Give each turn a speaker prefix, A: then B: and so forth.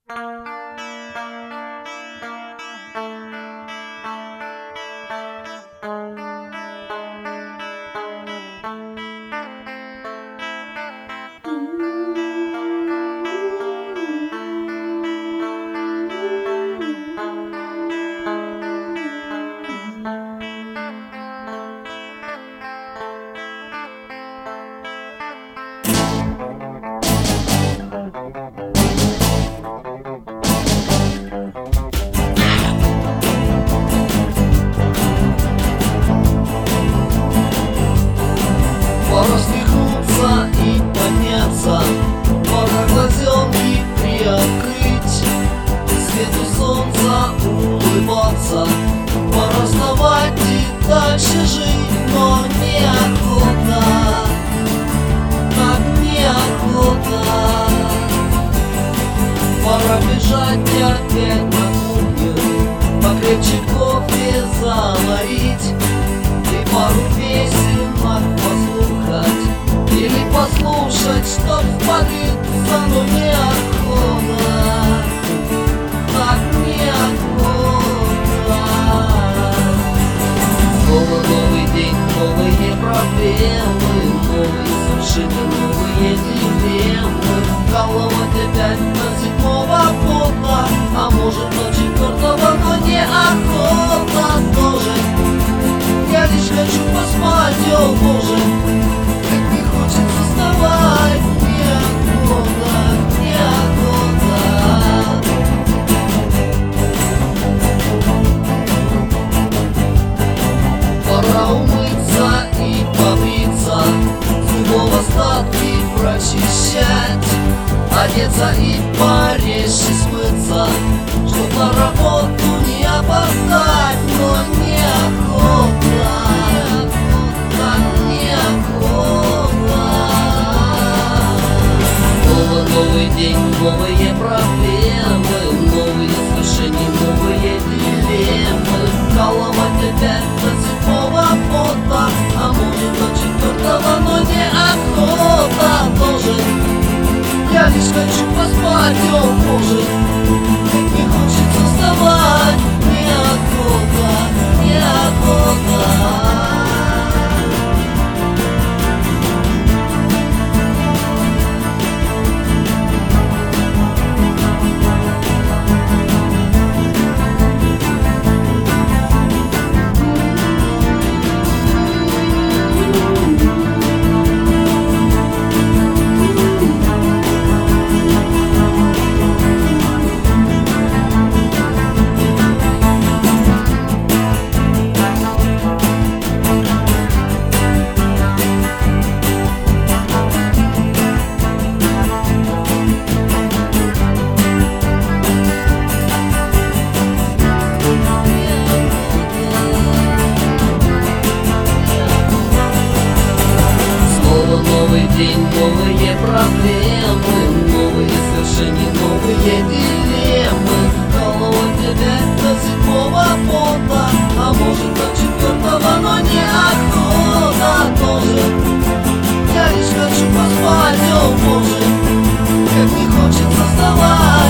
A: Пора встряхнуться и подняться, пора глазенки приоткрыть, свету солнца улыбаться, пора вставать и дальше жить, но неохота, так неохота. Пора бежать опять на кухню, покрепче кофе заварить и пару песенок послушать, или послушать, чтоб спалиться, но неохота, так неохота. Снова новый день, новые проблемы, новые, совершенно новые дилеммы. Вкалывать опять до 7-го пота, а может до 4-го, но неохота тоже. Я лишь хочу поспать, о боже, как не хочется вставать, неохота, неохота. Пора умыться и побриться, зубов остатки прочищать, одеться и порезче смыться, чтоб на работу не опоздать, но неохота, неохота. Снова новый день, новые проблемы, новые свершения, новые дилеммы. Вкалывать опять до 7-го пота, а может до 4-го, но неохота тоже. Я лишь хочу поспать, о боже, как не хочется вставать, неохота, неохота. Новый день, новые проблемы, новые свершения, новые дилеммы. Вкалывать опять до 7-го пота, а может до 4-го, но неохота тоже. Я лишь хочу поспать, о боже, как не хочется вставать.